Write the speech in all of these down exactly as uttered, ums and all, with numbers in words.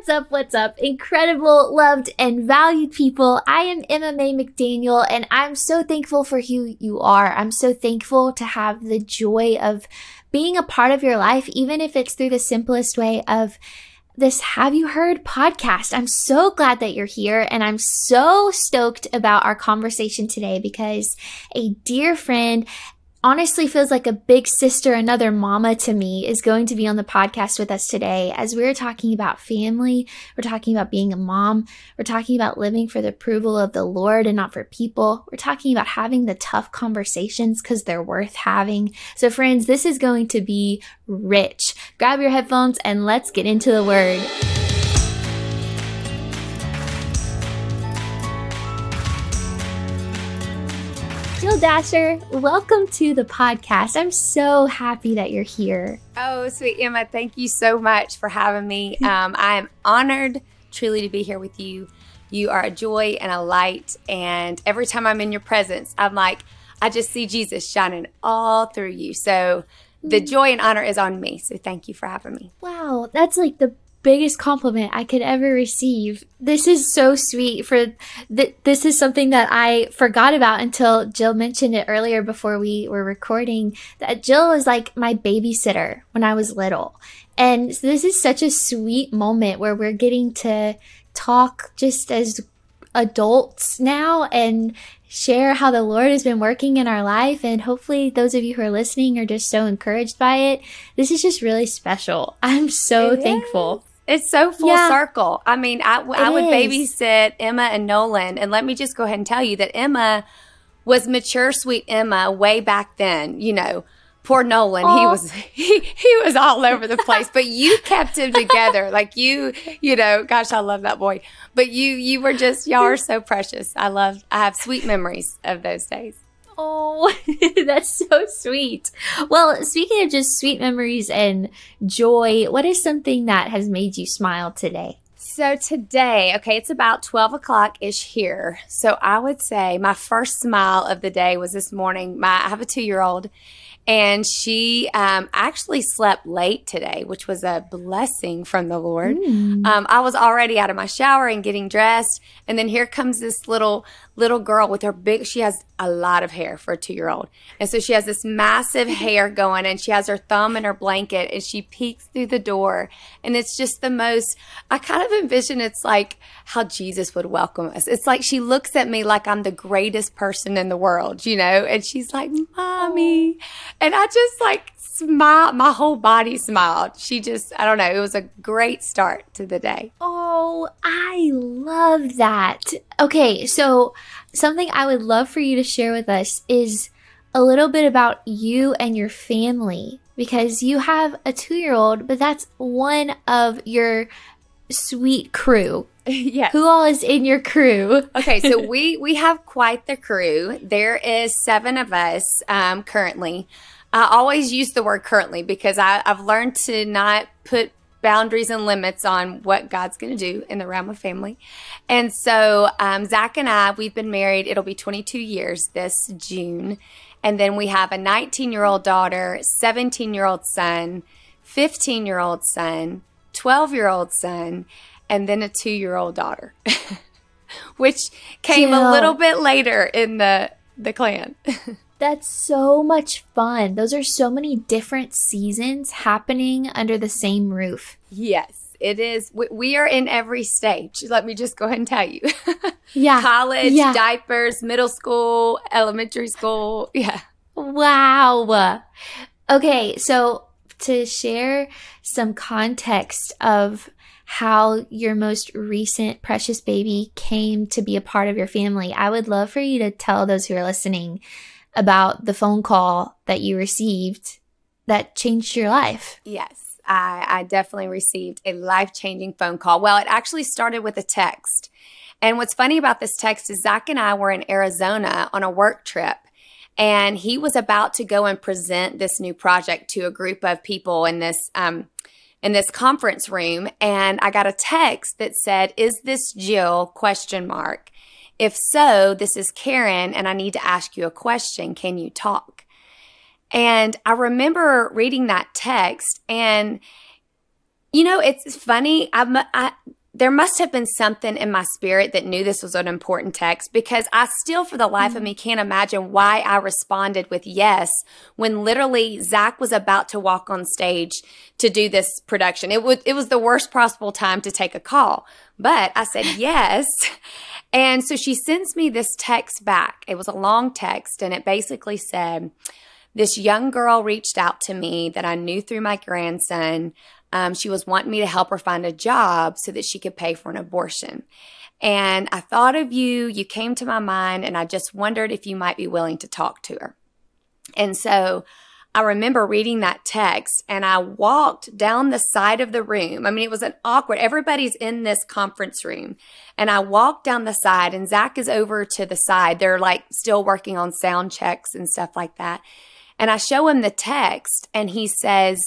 What's up? What's up? Incredible, loved, and valued people. I am Emma Mae McDaniel, and I'm so thankful for who you are. I'm so thankful to have the joy of being a part of your life, even if it's through the simplest way of this Have You Heard podcast. I'm so glad that you're here, and I'm so stoked about our conversation today because a dear friend, honestly feels like a big sister, another mama to me, is going to be on the podcast with us today as we're talking about family. We're talking about being a mom. We're talking about living for the approval of the Lord and not for people. We're talking about having the tough conversations because they're worth having. So friends, this is going to be rich. Grab your headphones and let's get into the word. Jill Dasher, welcome to the podcast. I'm so happy that you're here. Oh, sweet Emma, thank you so much for having me. Um, I am honored truly to be here with you. You are a joy and a light, and every time I'm in your presence, I'm like, I just see Jesus shining all through you. So the joy and honor is on me. So thank you for having me. Wow, that's like the biggest compliment I could ever receive. This is so sweet. For th- this is something that I forgot about until Jill mentioned it earlier before we were recording, that Jill was like my babysitter when I was little. And so this is such a sweet moment where we're getting to talk just as adults now and share how the Lord has been working in our life. And hopefully those of you who are listening are just so encouraged by it. This is just really special. I'm so It thankful. is. It's so full Yeah. circle. I mean, I, I would is. babysit Emma and Nolan. And let me just go ahead and tell you that Emma was mature, sweet Emma way back then. You know, poor Nolan, Aw. he was he, he was all over the place. But you kept him together. Like you, you know, gosh, I love that boy. But you you were just, y'all are so precious. I love, I have sweet memories of those days. Oh, that's so sweet. Well, speaking of just sweet memories and joy, what is something that has made you smile today? So today, okay, it's about twelve o'clock-ish here. So I would say my first smile of the day was this morning. My I have a two-year-old, and she um, actually slept late today, which was a blessing from the Lord. Mm. Um, I was already out of my shower and getting dressed, and then here comes this little little girl with her big, she has a lot of hair for a two-year-old. And so she has this massive hair going, and she has her thumb in her blanket, and she peeks through the door. And it's just the most, I kind of envision it's like how Jesus would welcome us. It's like she looks at me like I'm the greatest person in the world, you know? And she's like, Mommy. And I just like smiled, my whole body smiled. She just, I don't know, it was a great start to the day. Oh, I love that. Okay, so something I would love for you to share with us is a little bit about you and your family, because you have a two-year-old, but that's one of your sweet crew. Yes. Who all is in your crew? Okay, so we we have quite the crew. There is seven of us um, currently. I always use the word currently because I, I've learned to not put boundaries and limits on what God's going to do in the realm of family. And so um, Zach and I, we've been married. It'll be twenty-two years this June. And then we have a nineteen-year-old daughter, seventeen-year-old son, fifteen-year-old son, twelve-year-old son, and then a two-year-old daughter, which came Jill. a little bit later in the, the clan. That's so much fun. Those are so many different seasons happening under the same roof. Yes, it is. We, we are in every stage. Let me just go ahead and tell you. Yeah. College, Yeah. diapers, middle school, elementary school. Yeah. Wow. Okay, so to share some context of how your most recent precious baby came to be a part of your family, I would love for you to tell those who are listening about the phone call that you received that changed your life. Yes, I, I definitely received a life-changing phone call. Well, it actually started with a text. And what's funny about this text is Zach and I were in Arizona on a work trip, and he was about to go and present this new project to a group of people in this um, in this conference room. And I got a text that said, "Is this Jill? Question mark. If so, this is Karen, and I need to ask you a question. Can you talk?" And I remember reading that text, and you know, it's funny. I'm, I there must have been something in my spirit that knew this was an important text, because I still, for the life mm-hmm. of me, can't imagine why I responded with yes when literally Zach was about to walk on stage to do this production. It would, it was the worst possible time to take a call, but I said yes. And so she sends me this text back. It was a long text, and it basically said, this young girl reached out to me that I knew through my grandson. Um, she was wanting me to help her find a job so that she could pay for an abortion. And I thought of you, you came to my mind, and I just wondered if you might be willing to talk to her. And so I remember reading that text, and I walked down the side of the room. I mean, it was an awkward, everybody's in this conference room. And I walked down the side, and Zach is over to the side. They're like still working on sound checks and stuff like that. And I show him the text, and he says,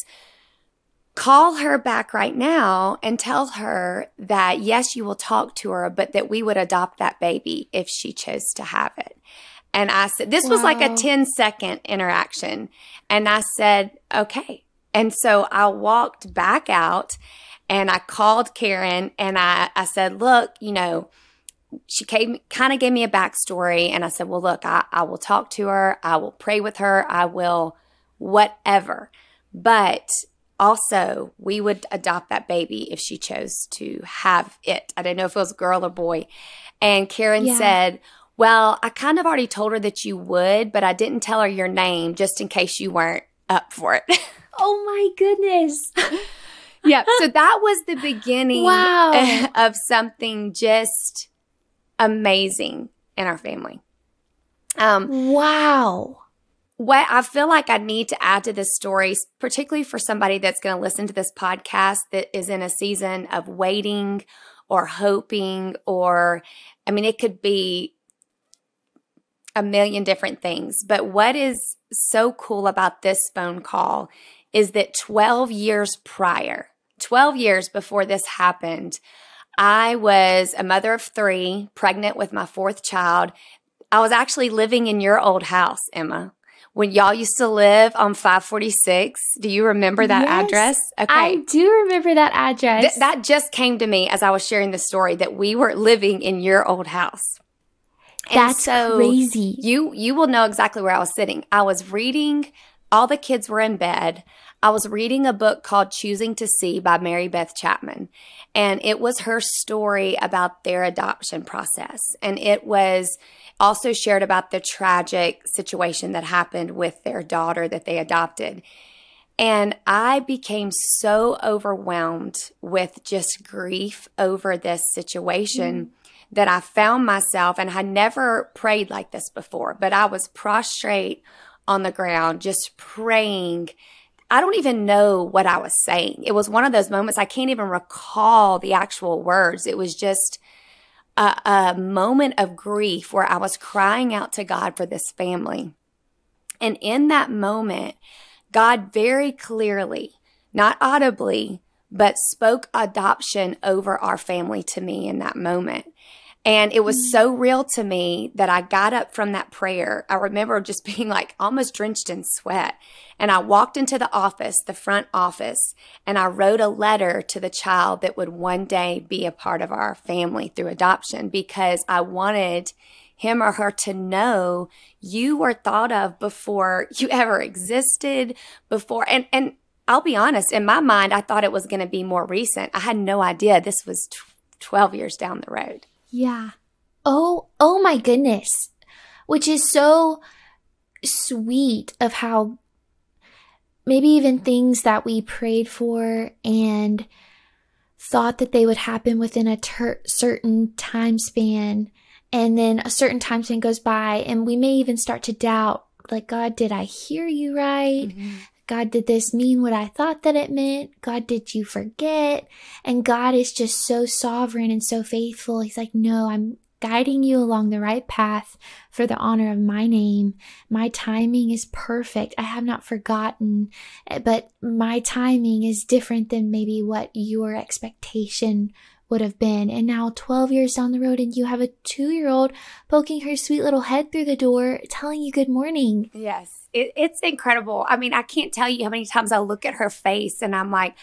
call her back right now and tell her that, yes, you will talk to her, but that we would adopt that baby if she chose to have it. And I said, this was wow. like a ten second interaction. And I said, okay. And so I walked back out, and I called Karen, and I, I said, look, you know, she came, kind of gave me a backstory. And I said, well, look, I, I will talk to her. I will pray with her. I will whatever. But also, we would adopt that baby if she chose to have it. I didn't know if it was a girl or boy. And Karen yeah. said, well, I kind of already told her that you would, but I didn't tell her your name just in case you weren't up for it. Oh my goodness. Yeah. So that was the beginning wow. of something just amazing in our family. Um, wow. What I feel like I need to add to this story, particularly for somebody that's going to listen to this podcast that is in a season of waiting or hoping, or, I mean, it could be a million different things. But what is so cool about this phone call is that twelve years prior, twelve years before this happened, I was a mother of three, pregnant with my fourth child. I was actually living in your old house, Emma, when y'all used to live on five forty-six. Do you remember that yes, address? Okay. I do remember that address. Th- that just came to me as I was sharing the story, that we were living in your old house. And That's so crazy. You, you will know exactly where I was sitting. I was reading, all the kids were in bed. I was reading a book called Choosing to See by Mary Beth Chapman. And it was her story about their adoption process. And it was also shared about the tragic situation that happened with their daughter that they adopted. And I became so overwhelmed with just grief over this situation mm. that I found myself, and I had never prayed like this before, but I was prostrate on the ground, just praying. I don't even know what I was saying. It was one of those moments I can't even recall the actual words. It was just a, a moment of grief where I was crying out to God for this family. And in that moment, God very clearly, not audibly, but spoke adoption over our family to me in that moment. And it was so real to me that I got up from that prayer. I remember just being like almost drenched in sweat. And I walked into the office, the front office, and I wrote a letter to the child that would one day be a part of our family through adoption, because I wanted him or her to know you were thought of before you ever existed, before. And, and I'll be honest, in my mind, I thought it was going to be more recent. I had no idea this was twelve years down the road. Yeah. Oh, oh my goodness. Which is so sweet of how maybe even things that we prayed for and thought that they would happen within a ter- certain time span, and then a certain time span goes by, and we may even start to doubt, like, God, did I hear you right? Mm-hmm. God, did this mean what I thought that it meant? God, did you forget? And God is just so sovereign and so faithful. He's like, no, I'm guiding you along the right path for the honor of my name. My timing is perfect. I have not forgotten, but my timing is different than maybe what your expectation would have been. And now twelve years down the road, and you have a two-year-old poking her sweet little head through the door, telling you good morning. Yes, it, it's incredible. I mean, I can't tell you how many times I look at her face and I'm like,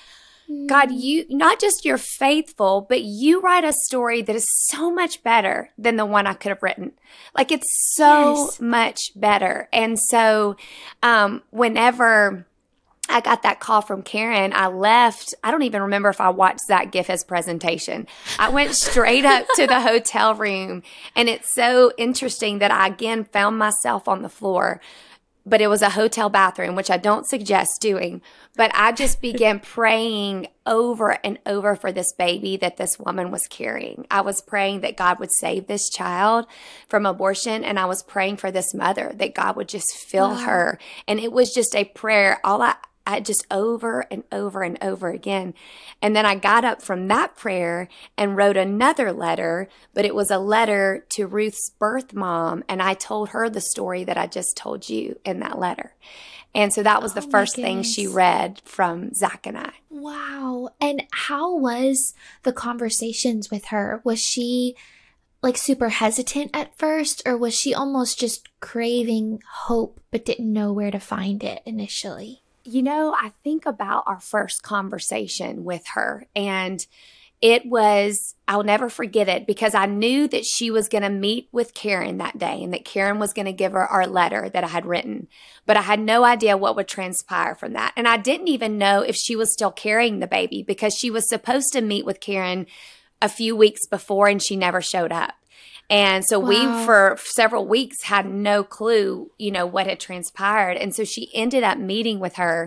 God, you, not just you're faithful, but you write a story that is so much better than the one I could have written. Like, it's so Yes. much better. And so, um, whenever I got that call from Karen, I left. I don't even remember if I watched Zach give his presentation. I went straight up to the hotel room. And it's so interesting that I again found myself on the floor, but it was a hotel bathroom, which I don't suggest doing. But I just began praying over and over for this baby that this woman was carrying. I was praying that God would save this child from abortion. And I was praying for this mother that God would just fill Wow. her. And it was just a prayer. All I, I just over and over and over again. And then I got up from that prayer and wrote another letter, but it was a letter to Ruth's birth mom. And I told her the story that I just told you in that letter. And so that was the Oh my first thing she goodness. read from Zach and I. Wow. And how was the conversations with her? Was she like super hesitant at first, or was she almost just craving hope but didn't know where to find it initially? You know, I think about our first conversation with her, and it was, I'll never forget it, because I knew that she was going to meet with Karen that day and that Karen was going to give her our letter that I had written. But I had no idea what would transpire from that. And I didn't even know if she was still carrying the baby, because she was supposed to meet with Karen a few weeks before and she never showed up. And so Wow. we, for several weeks, had no clue, you know, what had transpired. And so she ended up meeting with her,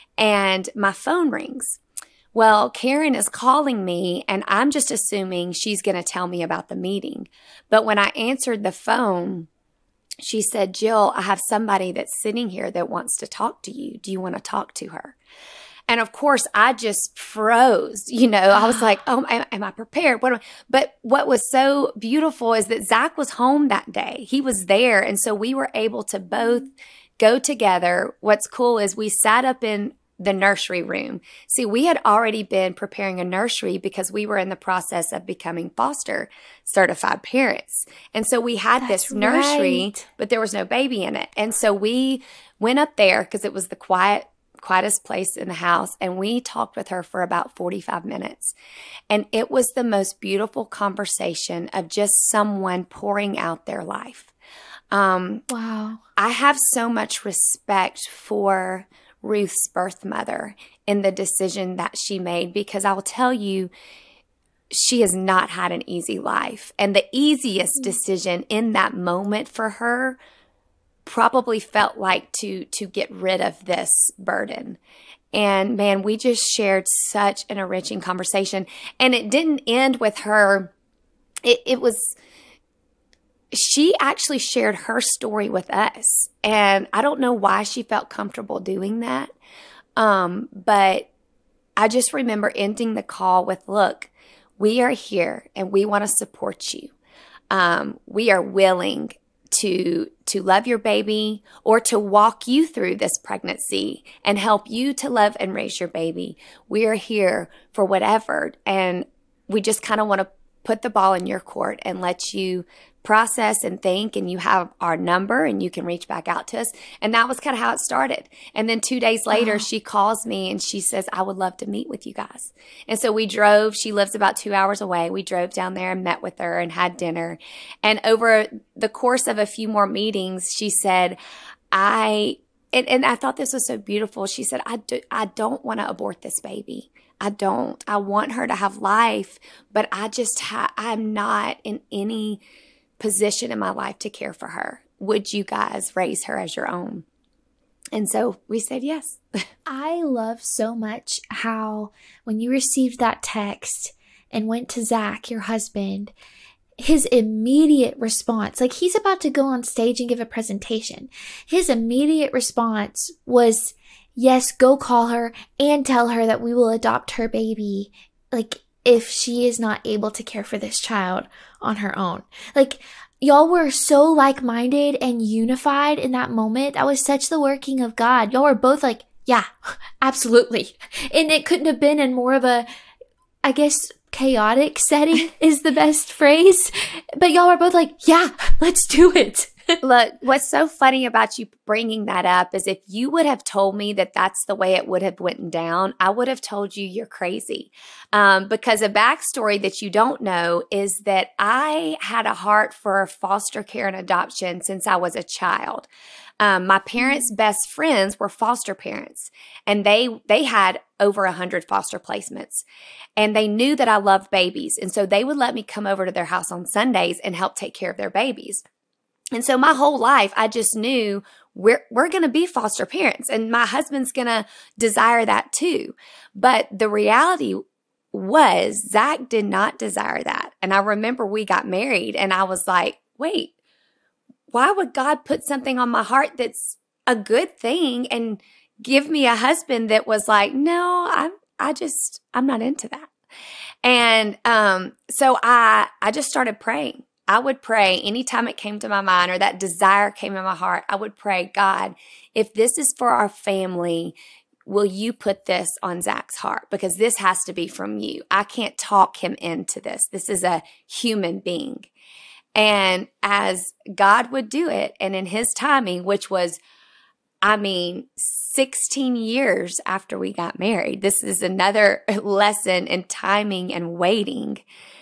and my phone rings. Well, Karen is calling me, and I'm just assuming she's going to tell me about the meeting. But when I answered the phone, she said, "Jill, I have somebody that's sitting here that wants to talk to you. Do you want to talk to her?" And of course, I just froze. You know, I was like, "Oh, am, am I prepared?" What am I? But what was so beautiful is that Zach was home that day. He was there. And so we were able to both go together. What's cool is we sat up in the nursery room. See, we had already been preparing a nursery because we were in the process of becoming foster certified parents. And so we had That's this nursery, right. but there was no baby in it. And so we went up there because it was the quiet quietest place in the house, and we talked with her for about forty-five minutes. And it was the most beautiful conversation of just someone pouring out their life. Um, Wow. I have so much respect for Ruth's birth mother in the decision that she made, because I will tell you, she has not had an easy life. And the easiest decision in that moment for her probably felt like to to get rid of this burden. And man, we just shared such an enriching conversation. And it didn't end with her. It, it was, she actually shared her story with us. And I don't know why she felt comfortable doing that. Um, but I just remember ending the call with, "Look, we are here and we want to support you. Um, we are willing to to love your baby, or to walk you through this pregnancy and help you to love and raise your baby. We are here for whatever. And we just kind of want to put the ball in your court and let you process and think, and you have our number and you can reach back out to us." And that was kind of how it started. And then two days later, Wow. she calls me and she says, "I would love to meet with you guys." And so we drove, she lives about two hours away. We drove down there and met with her and had dinner. And over the course of a few more meetings, she said, I, and, and I thought this was so beautiful. She said, I, do, I don't want to abort this baby. I don't. I want her to have life, but I just, ha- I'm not in any position in my life to care for her. Would you guys raise her as your own? And so we said yes. I love so much how when you received that text and went to Zach, your husband, his immediate response, like he's about to go on stage and give a presentation. His immediate response was, "Yes, go call her and tell her that we will adopt her baby, like if she is not able to care for this child on her own." Like, y'all were so like-minded and unified in that moment. That was such the working of God. Y'all were both like, "Yeah, absolutely." And it couldn't have been in more of a, I guess, chaotic setting is the best phrase. But y'all were both like, "Yeah, let's do it." Look, what's so funny about you bringing that up is if you would have told me that that's the way it would have went down, I would have told you you're crazy. Um, because a backstory that you don't know is that I had a heart for foster care and adoption since I was a child. Um, my parents' best friends were foster parents, and they they had over a hundred foster placements, and they knew that I loved babies, and so they would let me come over to their house on Sundays and help take care of their babies. And so my whole life, I just knew we're we're going to be foster parents, and my husband's going to desire that too. But the reality was Zach did not desire that, and I remember we got married, and I was like, wait. Why would God put something on my heart that's a good thing and give me a husband that was like, no, I'm, I just, I'm not into that. And, um, so I, I just started praying. I would pray anytime it came to my mind or that desire came in my heart. I would pray, God, if this is for our family, will you put this on Zach's heart? Because this has to be from you. I can't talk him into this. This is a human being. And as God would do it, and in his timing, which was, I mean, sixteen years after we got married, this is another lesson in timing and waiting.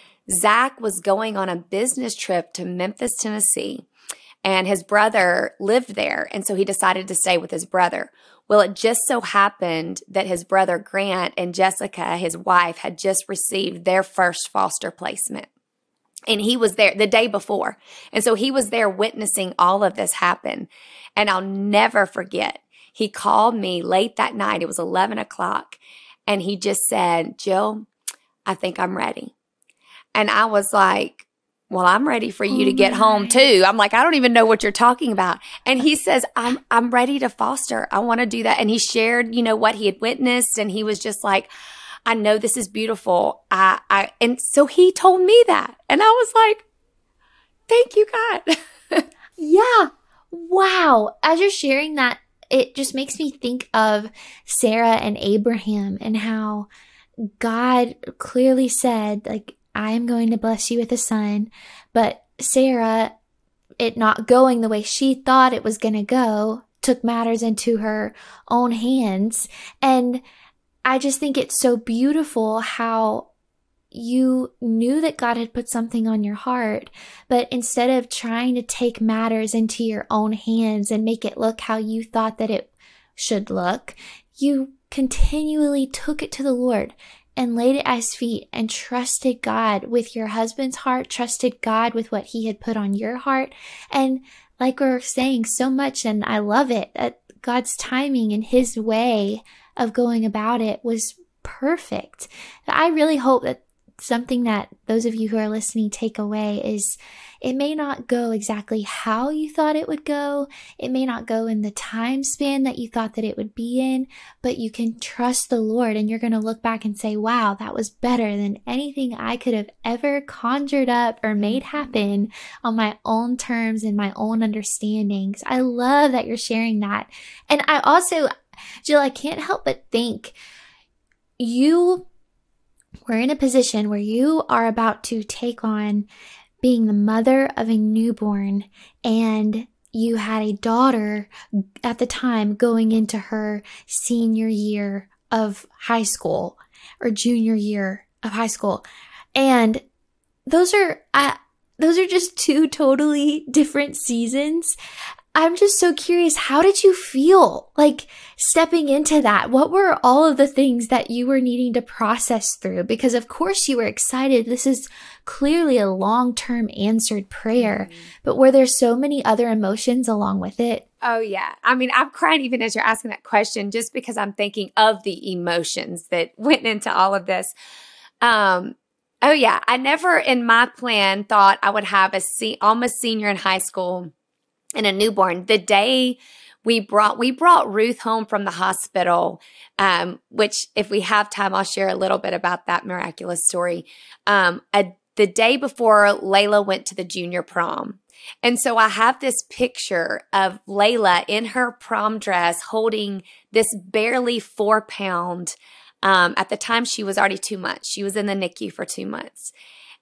Zach was going on a business trip to Memphis, Tennessee, and his brother lived there. And so he decided to stay with his brother. Well, it just so happened that his brother Grant and Jessica, his wife, had just received their first foster placement. And he was there the day before. And so he was there witnessing all of this happen. And I'll never forget, he called me late that night. It was eleven o'clock. And he just said, Jill, I think I'm ready. And I was like, well, I'm ready for you oh to get my. home too. I'm like, I don't even know what you're talking about. And he says, I'm, I'm ready to foster. I want to do that. And he shared, you know, what he had witnessed. And he was just like, I know this is beautiful. I, I, and so he told me that. And I was like, thank you, God. Yeah. Wow. As you're sharing that, it just makes me think of Sarah and Abraham and how God clearly said, like, I am going to bless you with a son. But Sarah, it not going the way she thought it was going to go, took matters into her own hands. And I just think it's so beautiful how you knew that God had put something on your heart, but instead of trying to take matters into your own hands and make it look how you thought that it should look, you continually took it to the Lord and laid it at his feet and trusted God with your husband's heart, trusted God with what he had put on your heart. And like we're saying so much, and I love it, that God's timing and his way of going about it was perfect. I really hope that something that those of you who are listening take away is it may not go exactly how you thought it would go. It may not go in the time span that you thought that it would be in, but you can trust the Lord and you're going to look back and say, wow, that was better than anything I could have ever conjured up or made happen on my own terms and my own understandings. I love that you're sharing that. And I also, Jill, I can't help but think you were in a position where you are about to take on being the mother of a newborn, and you had a daughter at the time going into her senior year of high school or junior year of high school. And those are, uh, those are just two totally different seasons. I'm just so curious, how did you feel like stepping into that? What were all of the things that you were needing to process through? Because of course you were excited. This is clearly a long-term answered prayer, mm-hmm. but were there so many other emotions along with it? Oh, yeah. I mean, I'm crying even as you're asking that question, just because I'm thinking of the emotions that went into all of this. Um, oh, yeah. I never in my plan thought I would have a se- almost senior in high school and a newborn. The day we brought we brought Ruth home from the hospital, um, which if we have time, I'll share a little bit about that miraculous story. Um, a, the day before Layla went to the junior prom. And so I have this picture of Layla in her prom dress holding this barely four pound, um, at the time she was already two months. She was in the N I C U for two months.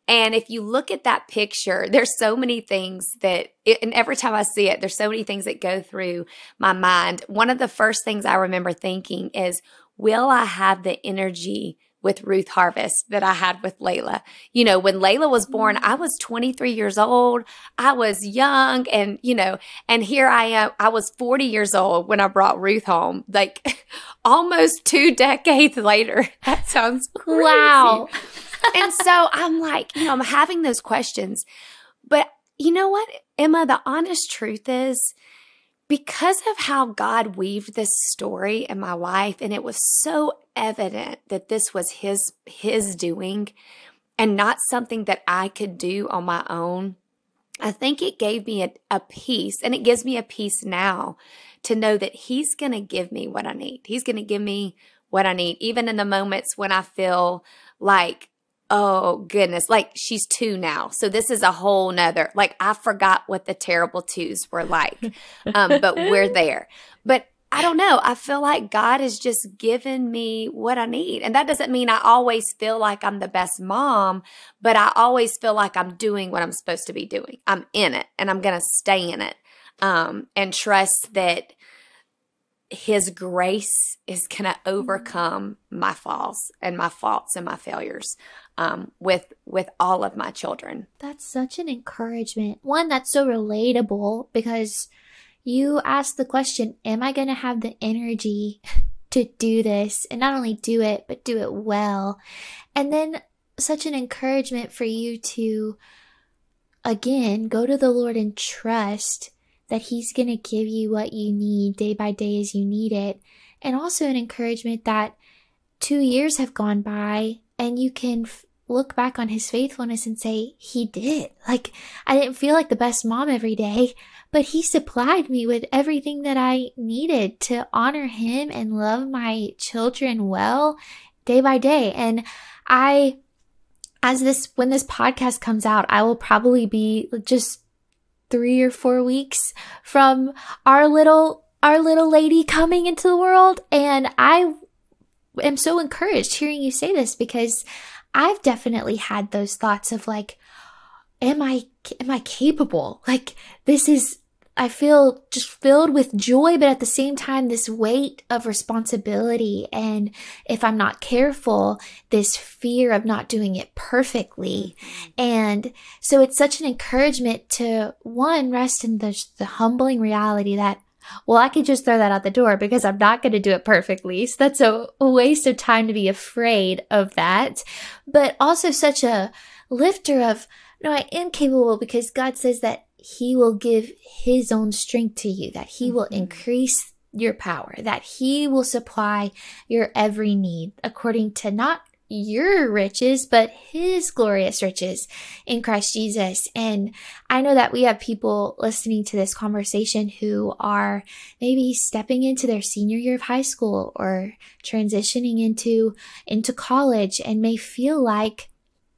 And if you look at that picture, there's so many things that, it, and every time I see it, there's so many things that go through my mind. One of the first things I remember thinking is, will I have the energy with Ruth Harvest that I had with Layla? You know, when Layla was born, I was twenty-three years old. I was young, and, you know, and here I am. I was forty years old when I brought Ruth home, like almost two decades later. That sounds crazy. Wow. And so I'm like, you know, I'm having those questions. But you know what, Emma, the honest truth is, because of how God weaved this story in my life, and it was so evident that this was his his doing and not something that I could do on my own, I think it gave me a, a peace, and it gives me a peace now to know that he's going to give me what I need. He's going to give me what I need, even in the moments when I feel like, oh goodness, like she's two now. So this is a whole nother, like I forgot what the terrible twos were like, um, but we're there. But I don't know. I feel like God has just given me what I need. And that doesn't mean I always feel like I'm the best mom, but I always feel like I'm doing what I'm supposed to be doing. I'm in it, and I'm going to stay in it, um, and trust that his grace is going to overcome my falls and my faults and my failures, um, with, with all of my children. That's such an encouragement. One that's so relatable, because you asked the question, am I going to have the energy to do this, and not only do it, but do it well? And then such an encouragement for you to, again, go to the Lord and trust that he's going to give you what you need day by day as you need it. And also an encouragement that two years have gone by and you can f- look back on his faithfulness and say, he did. Like, I didn't feel like the best mom every day, but he supplied me with everything that I needed to honor him and love my children well day by day. And I, as this, when this podcast comes out, I will probably be just three or four weeks from our little, our little lady coming into the world. And I am so encouraged hearing you say this, because I've definitely had those thoughts of like, am I, am I capable? Like, this is, I feel just filled with joy, but at the same time, this weight of responsibility. And if I'm not careful, this fear of not doing it perfectly. And so it's such an encouragement to, one, rest in the, the humbling reality that, well, I could just throw that out the door because I'm not going to do it perfectly. So that's a, a waste of time to be afraid of that. But also such a lifter of, no, I am capable, because God says that he will give his own strength to you, that he will increase your power, that he will supply your every need according to not your riches, but his glorious riches in Christ Jesus. And I know that we have people listening to this conversation who are maybe stepping into their senior year of high school or transitioning into, into college, and may feel like,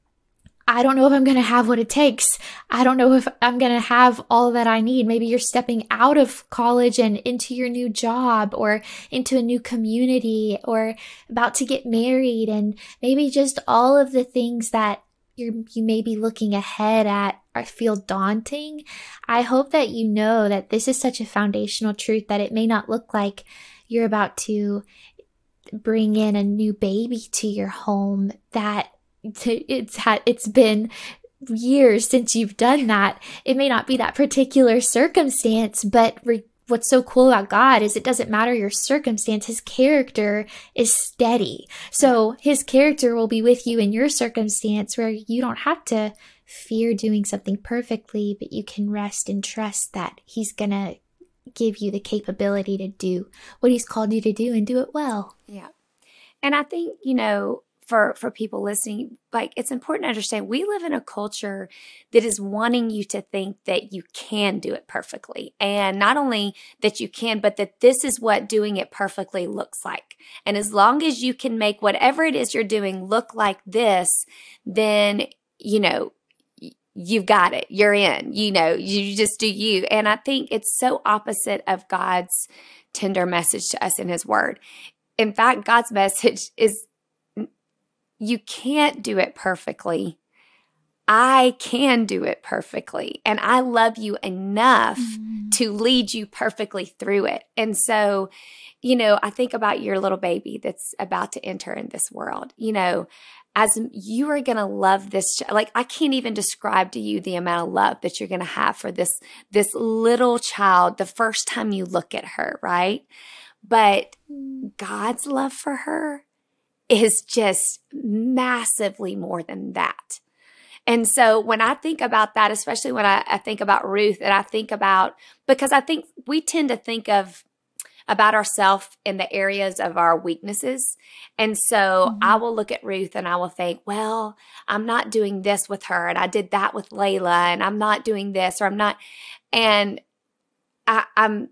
I don't know if I'm going to have what it takes. I don't know if I'm going to have all that I need. Maybe you're stepping out of college and into your new job, or into a new community, or about to get married, and maybe just all of the things that you're, you may be looking ahead at or feel daunting. I hope that you know that this is such a foundational truth that it may not look like you're about to bring in a new baby to your home, that it's had, it's been years since you've done that. It may not be that particular circumstance, but re- what's so cool about God is it doesn't matter your circumstance. His character is steady. So his character will be with you in your circumstance, where you don't have to fear doing something perfectly, but you can rest and trust that he's going to give you the capability to do what he's called you to do, and do it well. Yeah. And I think, you know, For, for people listening, like, it's important to understand we live in a culture that is wanting you to think that you can do it perfectly. And not only that you can, but that this is what doing it perfectly looks like. And as long as you can make whatever it is you're doing look like this, then, you know, you've got it. You're in, you know, you just do you. And I think it's so opposite of God's tender message to us in his word. In fact, God's message is, you can't do it perfectly. I can do it perfectly, and I love you enough mm. to lead you perfectly through it. And so, you know, I think about your little baby that's about to enter in this world, you know, as you are going to love this, like I can't even describe to you the amount of love that you're going to have for this, this little child the first time you look at her, right? But God's love for her is just massively more than that. And so when I think about that, especially when I, I think about Ruth and I think about, because I think we tend to think of about ourselves in the areas of our weaknesses. And so mm-hmm. I will look at Ruth and I will think, well, I'm not doing this with her. And I did that with Layla, and I'm not doing this, or I'm not. And I, I'm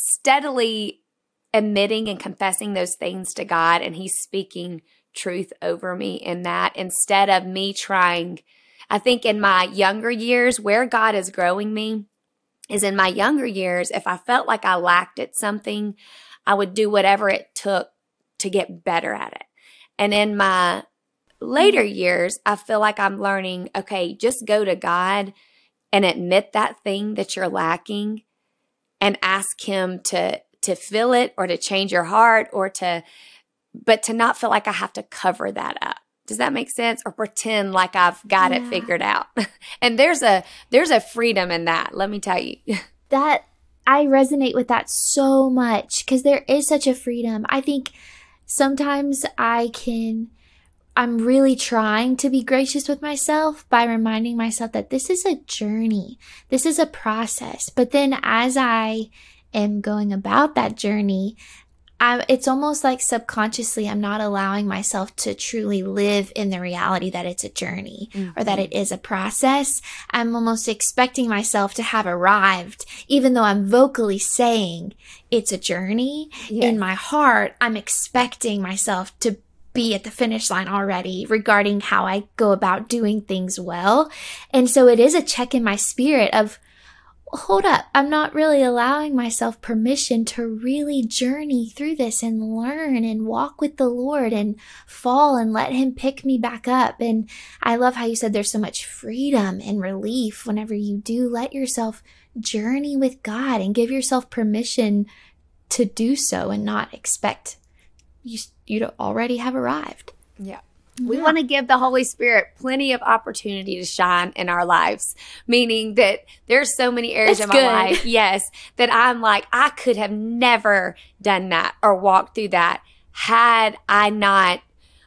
steadily admitting and confessing those things to God. And he's speaking truth over me in that, instead of me trying. I think in my younger years, where God is growing me is in my younger years, if I felt like I lacked at something, I would do whatever it took to get better at it. And in my later years, I feel like I'm learning, okay, just go to God and admit that thing that you're lacking and ask him to, to fill it or to change your heart or to, but to not feel like I have to cover that up. Does that make sense? Or pretend like I've got yeah. it figured out. And there's a there's a freedom in that, let me tell you. That I resonate with that so much, because there is such a freedom. I think sometimes I can I'm really trying to be gracious with myself by reminding myself that this is a journey. This is a process. But then as I am going about that journey, I, it's almost like subconsciously I'm not allowing myself to truly live in the reality that it's a journey mm-hmm. or that it is a process. I'm almost expecting myself to have arrived, even though I'm vocally saying it's a journey. Yes. In my heart, I'm expecting myself to be at the finish line already regarding how I go about doing things well. And so it is a check in my spirit of, hold up, I'm not really allowing myself permission to really journey through this and learn and walk with the Lord and fall and let him pick me back up. And I love how you said there's so much freedom and relief whenever you do let yourself journey with God and give yourself permission to do so and not expect you, you to already have arrived. Yeah. We yeah. want to give the Holy Spirit plenty of opportunity to shine in our lives, meaning that there's so many areas That's of my good. life, yes, that I'm like, I could have never done that or walked through that had I not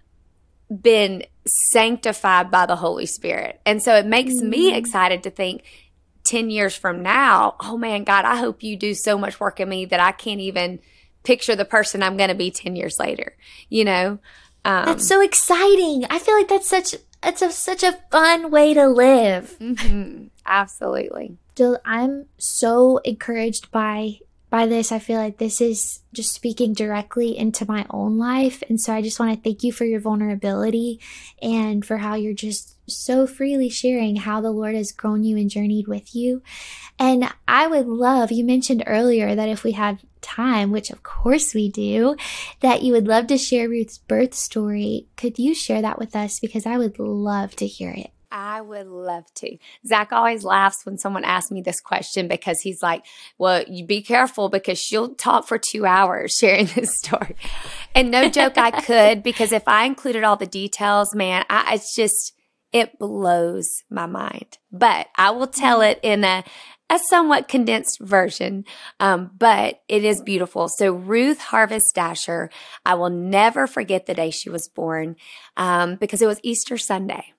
been sanctified by the Holy Spirit. And so it makes mm. me excited to think ten years from now, oh man, God, I hope you do so much work in me that I can't even picture the person I'm going to be ten years later, you know? Um, that's so exciting. I feel like that's such it's a, such a fun way to live. Mm-hmm. Absolutely. Jill, I'm so encouraged by by this. I feel like this is just speaking directly into my own life. And so I just want to thank you for your vulnerability and for how you're just so freely sharing how the Lord has grown you and journeyed with you. And I would love, you mentioned earlier that if we had time, which of course we do, that you would love to share Ruth's birth story. Could you share that with us? Because I would love to hear it. I would love to. Zach always laughs when someone asks me this question because he's like, well, you be careful because she'll talk for two hours sharing this story. And no joke, I could, because if I included all the details, man, I, it's just, it blows my mind. But I will tell it in a a somewhat condensed version, um, but it is beautiful. So Ruth Harvest Dasher, I will never forget the day she was born um, because it was Easter Sunday.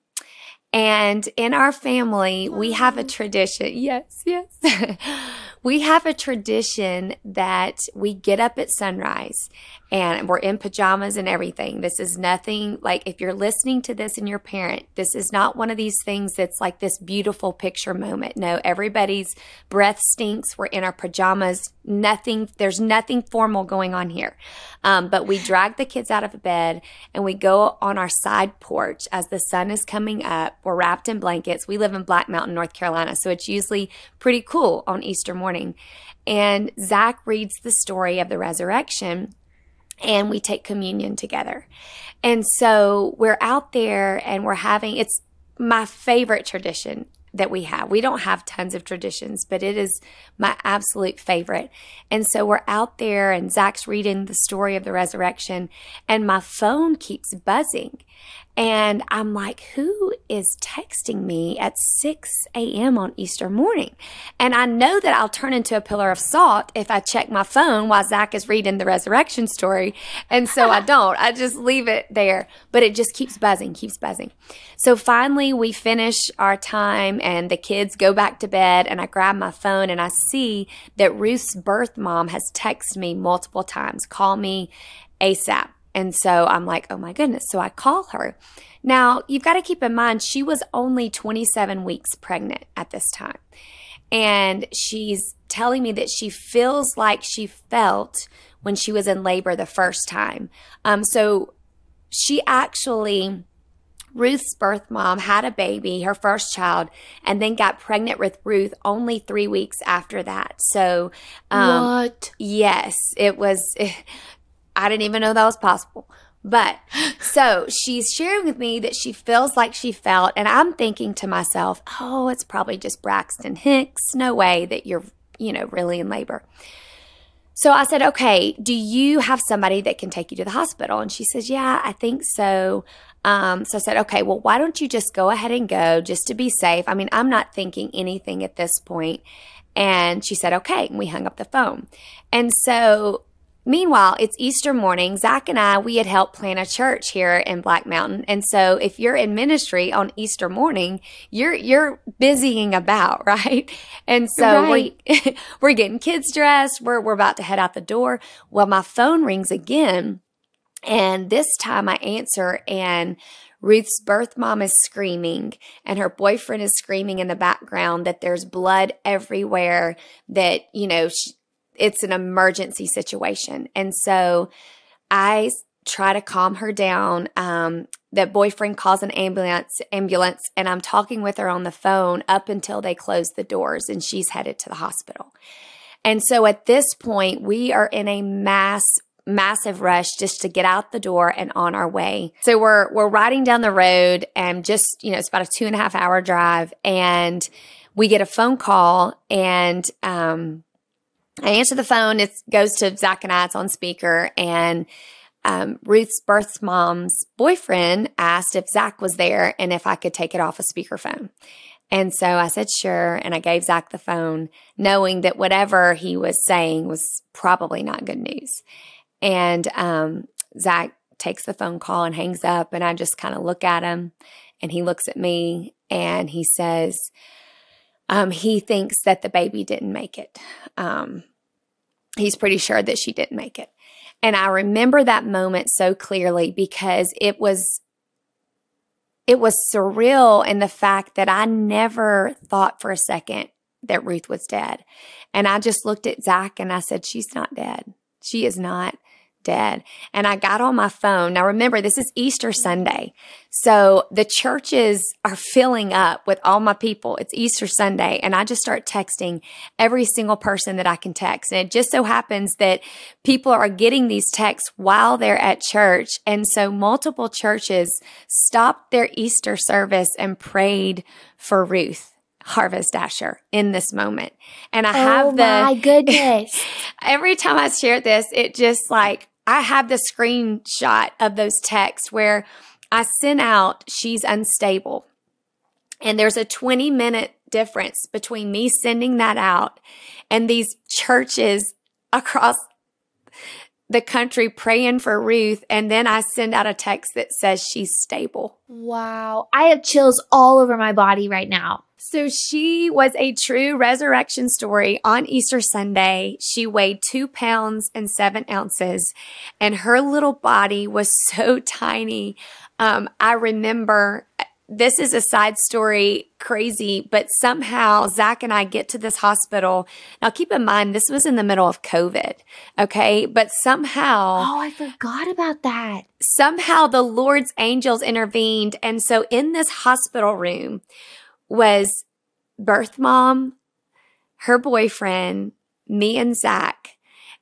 And in our family, we have a tradition. Yes, yes. We have a tradition that we get up at sunrise and we're in pajamas and everything. This is nothing like, if you're listening to this and you're a parent, this is not one of these things that's like this beautiful picture moment. No, everybody's breath stinks. We're in our pajamas. Nothing, there's nothing formal going on here. Um, but we drag the kids out of bed and we go on our side porch as the sun is coming up. We're wrapped in blankets. We live in Black Mountain, North Carolina, so it's usually pretty cool on Easter morning. And Zach reads the story of the resurrection and we take communion together. And so we're out there and we're having, it's my favorite tradition that we have. We don't have tons of traditions, but it is my absolute favorite. And so we're out there and Zach's reading the story of the resurrection and my phone keeps buzzing. And I'm like, who is texting me at six a.m. on Easter morning? And I know that I'll turn into a pillar of salt if I check my phone while Zach is reading the resurrection story. And so I don't. I just leave it there. But it just keeps buzzing, keeps buzzing. So finally, we finish our time and the kids go back to bed. And I grab my phone and I see that Ruth's birth mom has texted me multiple times, call me ASAP. And so I'm like, oh my goodness. So I call her. Now, you've got to keep in mind, she was only twenty-seven weeks pregnant at this time. And she's telling me that she feels like she felt when she was in labor the first time. Um, so she actually, Ruth's birth mom had a baby, her first child, and then got pregnant with Ruth only three weeks after that. So, um, what? Yes, it was... It, I didn't even know that was possible. But so she's sharing with me that she feels like she felt, and I'm thinking to myself, oh, it's probably just Braxton Hicks. No way that you're, you know, really in labor. So I said, okay, do you have somebody that can take you to the hospital? And she says, yeah, I think so. Um, so I said, okay, well, why don't you just go ahead and go just to be safe? I mean, I'm not thinking anything at this point. And she said, okay. And we hung up the phone. And so meanwhile, it's Easter morning. Zach and I, we had helped plant a church here in Black Mountain. And so if you're in ministry on Easter morning, you're you're busying about, right? And so right. we're, we're getting kids dressed. We're, we're about to head out the door. Well, my phone rings again. And this time I answer and Ruth's birth mom is screaming and her boyfriend is screaming in the background that there's blood everywhere, that, you know, she, it's an emergency situation. And so I try to calm her down. Um, the boyfriend calls an ambulance, ambulance, and I'm talking with her on the phone up until they close the doors and she's headed to the hospital. And so at this point, we are in a mass, massive rush just to get out the door and on our way. So we're, we're riding down the road and just, you know, it's about a two and a half hour drive and we get a phone call and, um, I answer the phone. It goes to Zach and I. It's on speaker. And um, Ruth's birth mom's boyfriend asked if Zach was there and if I could take it off a speakerphone. And so I said, sure. And I gave Zach the phone, knowing that whatever he was saying was probably not good news. And um, Zach takes the phone call and hangs up. And I just kind of look at him and he looks at me and he says, Um, he thinks that the baby didn't make it. Um, he's pretty sure that she didn't make it. And I remember that moment so clearly because it was, it was surreal in the fact that I never thought for a second that Ruth was dead. And I just looked at Zach and I said, she's not dead. She is not dead. And I got on my phone. Now remember, this is Easter Sunday. So the churches are filling up with all my people. It's Easter Sunday. And I just start texting every single person that I can text. And it just so happens that people are getting these texts while they're at church. And so multiple churches stopped their Easter service and prayed for Ruth Harvest-Dasher in this moment. And I have oh the, my goodness. Every time I share this, it just like, I have the screenshot of those texts where I sent out, she's unstable. And there's a twenty minute difference between me sending that out and these churches across the country praying for Ruth. And then I send out a text that says she's stable. Wow. I have chills all over my body right now. So she was a true resurrection story on Easter Sunday. She weighed two pounds and seven ounces, and her little body was so tiny. Um, I remember, this is a side story, crazy, but somehow Zach and I get to this hospital. Now keep in mind, this was in the middle of COVID, okay? But somehow— Oh, I forgot about that. Somehow the Lord's angels intervened. And so in this hospital room was birth mom, her boyfriend, me and Zach.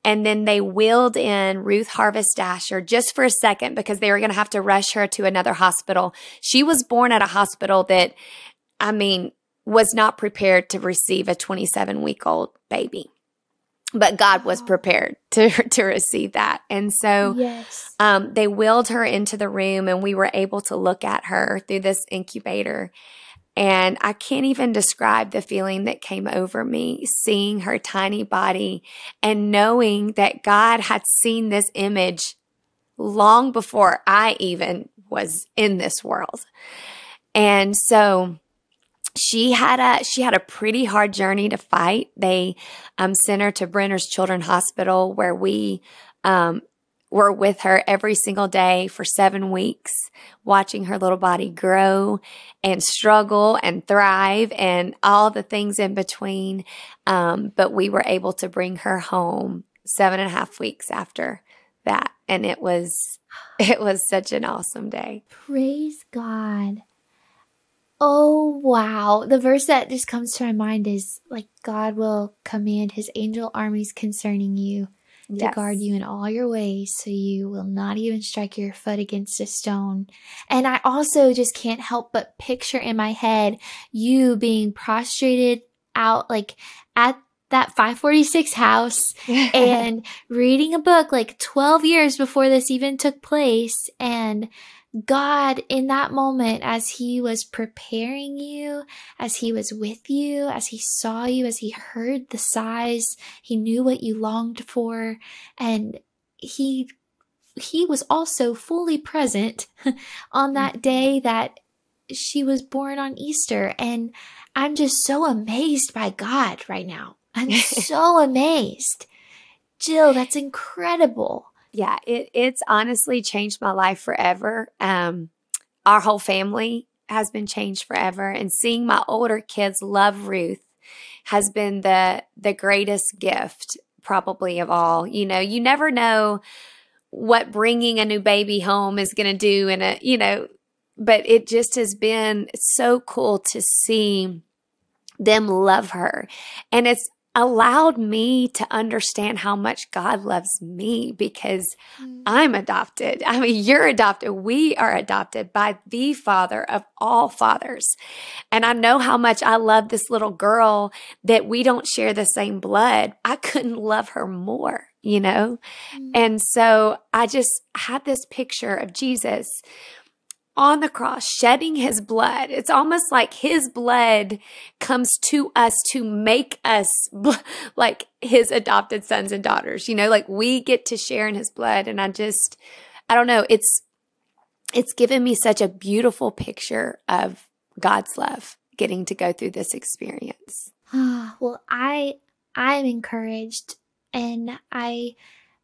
And then they wheeled in Ruth Harvest Dasher just for a second because they were going to have to rush her to another hospital. She was born at a hospital that, I mean, was not prepared to receive a twenty-seven-week-old baby. But God was prepared to, to receive that. And so Yes. um, they wheeled her into the room, and we were able to look at her through this incubator. And I can't even describe the feeling that came over me seeing her tiny body and knowing that God had seen this image long before I even was in this world. And so she had a she had a pretty hard journey to fight. They um, sent her to Brenner's Children's Hospital, where we um, were with her every single day for seven weeks, watching her little body grow and struggle and thrive and all the things in between. Um, but we were able to bring her home seven and a half weeks after that. And it was, it was such an awesome day. Praise God. Oh, wow. The verse that just comes to my mind is like, God will command his angel armies concerning you to Yes. guard you in all your ways, so you will not even strike your foot against a stone. And I also just can't help but picture in my head you being prostrated out like at that five forty-six house and reading a book like twelve years before this even took place. And God, in that moment, as he was preparing you, as he was with you, as he saw you, as he heard the sighs, he knew what you longed for, and he he was also fully present on that day that she was born on Easter. And I'm just so amazed by God right now. I'm so amazed. Jill, that's incredible. Yeah, it, it's honestly changed my life forever. Um, our whole family has been changed forever. And seeing my older kids love Ruth has been the the greatest gift probably of all. You know, you never know what bringing a new baby home is going to do in a, you know, but it just has been so cool to see them love her. And it's allowed me to understand how much God loves me because mm. I'm adopted. I mean, you're adopted. We are adopted by the Father of all fathers. And I know how much I love this little girl that we don't share the same blood. I couldn't love her more, you know? Mm. And so I just had this picture of Jesus on the cross, shedding his blood. It's almost like his blood comes to us to make us like his adopted sons and daughters, you know, like we get to share in his blood. And I just, I don't know, it's, it's given me such a beautiful picture of God's love getting to go through this experience. Well, I, I'm encouraged, and I,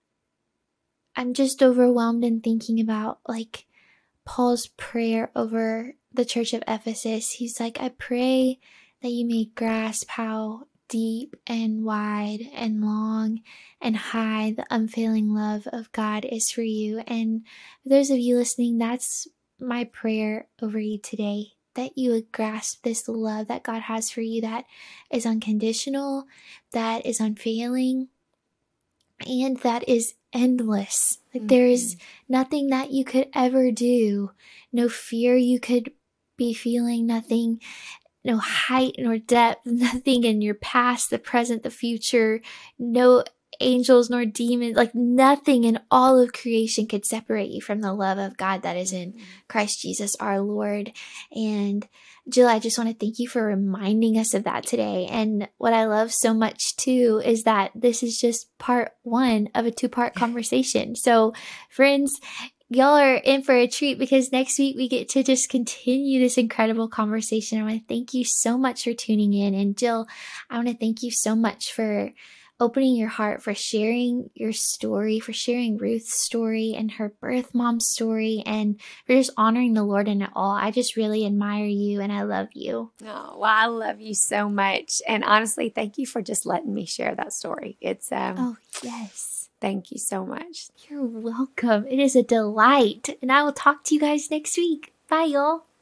I'm just overwhelmed in thinking about like Paul's prayer over the church of Ephesus. He's like, I pray that you may grasp how deep and wide and long and high the unfailing love of God is for you. And for those of you listening, that's my prayer over you today, that you would grasp this love that God has for you, that is unconditional, that is unfailing, and that is endless. Like mm-hmm. there is nothing that you could ever do, no fear you could be feeling, nothing, no height nor depth, nothing in your past, the present, the future, no angels nor demons, like nothing in all of creation could separate you from the love of God that is in Christ Jesus our Lord. And Jill, I just want to thank you for reminding us of that today. And what I love so much too is that this is just part one of a two-part conversation. So friends, y'all are in for a treat because next week we get to just continue this incredible conversation. I want to thank you so much for tuning in. And Jill, I want to thank you so much for opening your heart, for sharing your story, for sharing Ruth's story and her birth mom's story, and for just honoring the Lord in it all. I just really admire you and I love you. Oh, well, I love you so much. And honestly, thank you for just letting me share that story. It's, um, oh, yes. Thank you so much. You're welcome. It is a delight. And I will talk to you guys next week. Bye, y'all.